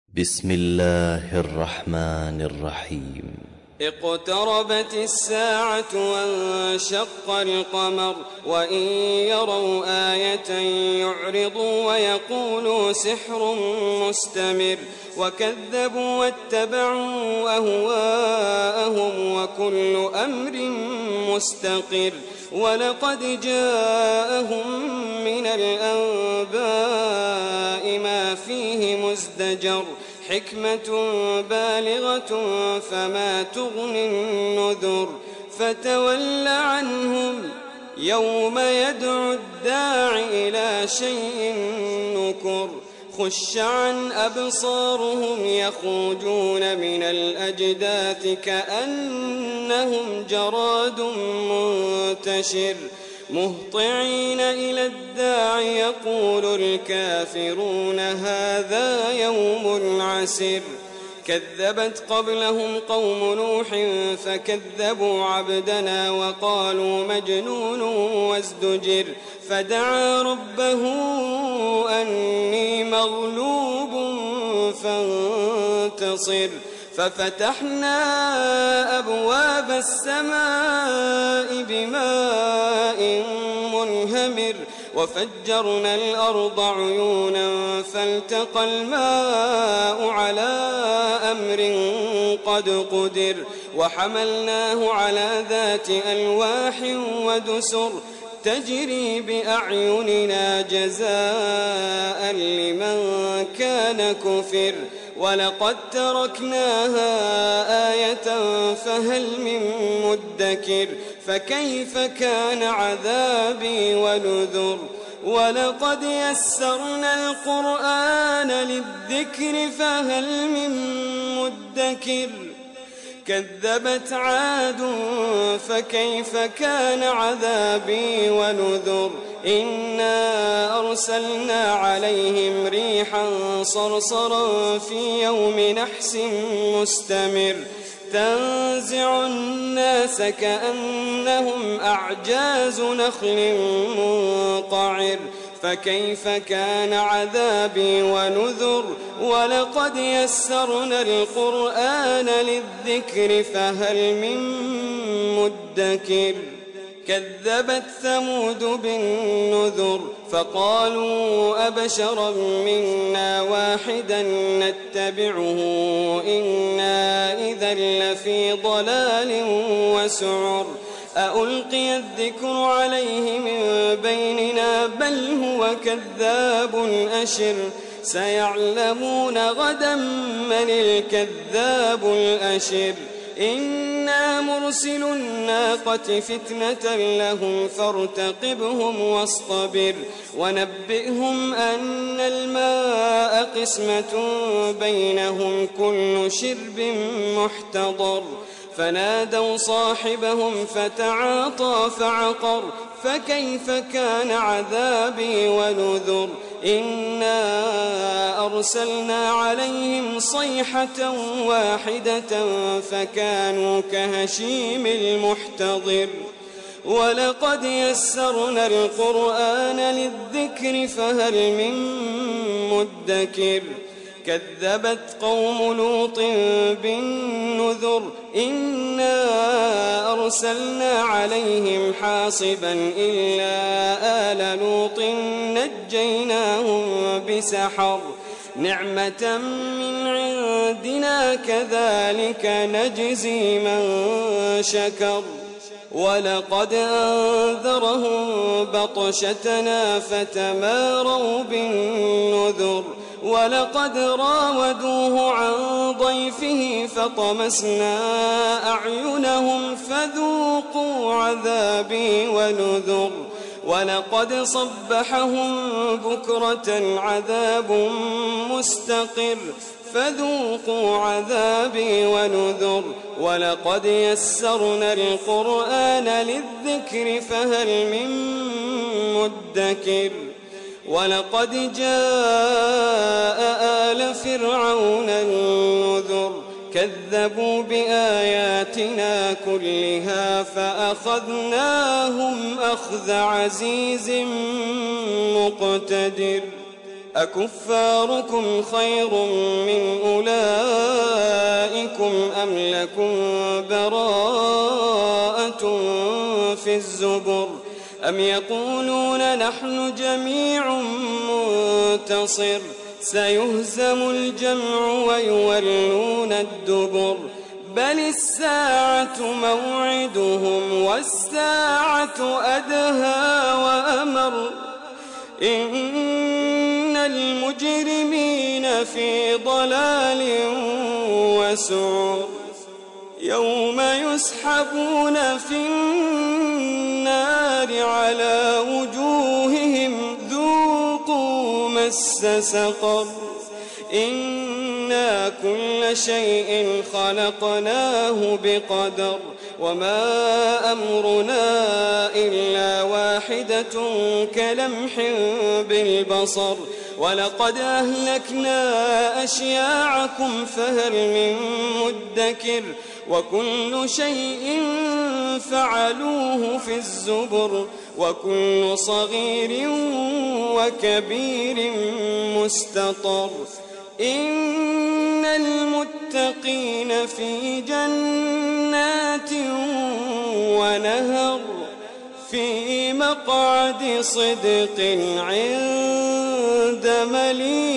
بسم الله الرحمن الرحيم اقتربت الساعة وانشق القمر وإن يروا آية يعرضوا ويقولوا سحر مستمر وكذبوا واتبعوا أهواءهم وكل أمر مستقر ولقد جاءهم من الأنباء ما فيه مزدجر حكمة بالغة فما تغني النذر فتول عنهم يوم يدعو الداع إلى شيء نكر خش عن أبصارهم يخرجون من الأجداث كأنهم جراد منتشر مهطعين إلى الداع يقول الكافرون هذا يوم عسر كذبت قبلهم قوم نوح فكذبوا عبدنا وقالوا مجنون وازدجر فدعا ربه أني مغلوب فانتصر ففتحنا أبواب السماء بماء منهمر وفجرنا الأرض عيونا فالتقى الماء على أمر قد قدر وحملناه على ذات ألواح ودسر تجري بأعيننا جزاء لمن كان كفر ولقد تركناها آية فهل من مدكر فكيف كان عذابي ونذر ولقد يسرنا القرآن للذكر فهل من مدكر كذبت عاد فكيف كان عذابي ونذر إنا أرسلنا عليهم ريحا صرصرا في يوم نحس مستمر تنزع الناس كأنهم أعجاز نخل منقعر فكيف كان عذابي ونذر ولقد يسرنا القرآن للذكر فهل من مدكر كذبت ثمود بالنذر فقالوا أبشرا منا واحدا نتبعه إنا إذا لفي ضلال وسعر أألقي الذكر عليه من بيننا بل هو كذاب أشر سيعلمون غدا من الكذاب الأشر إنا مرسل الناقة فتنة لهم فارتقبهم واصطبر ونبئهم أن الماء قسمة بينهم كل شرب محتضر فنادوا صاحبهم فتعاطى فعقر فكيف كان عذابي ونذر إنا أرسلنا عليهم صيحة واحدة فكانوا كهشيم المحتضر ولقد يسرنا القرآن للذكر فهل من مدكر كذبت قوم لوط بالنذر إنا أرسلنا عليهم حاصبا إلا آل لوط نجيناهم بسحر نعمة من عندنا كذلك نجزي من شكر ولقد أنذرهم بطشتنا فتماروا بالنذر ولقد راودوه عن ضيفه فطمسنا أعينهم فذوقوا عذابي ونذر ولقد صبحهم بكرة عذاب مستقر فذوقوا عذابي ونذر ولقد يسرنا القرآن للذكر فهل من مدكر ولقد جاء آل فرعون النذر كذبوا بآياتنا كلها فأخذناهم أخذ عزيز مقتدر أكفاركم خير من أم لكم براءة في الزبر أم يقولون نحن جميع منتصر سيهزم الجمع ويولون الدبر بل الساعة موعدهم والساعة أدهى وأمر إن المجرمين في ضلال وسعر يوم يسحبون في النار على وجوههم ذوقوا مس سقر إنا كل شيء خلقناه بقدر وما أمرنا إلا واحدة كلمح بالبصر ولقد أهلكنا أشياعكم فهل من مدكر وكل شيء فعلوه في الزبر وكل صغير وكبير مستطر إن المتقين في جنات ونهر في مقعد صدق عند مليك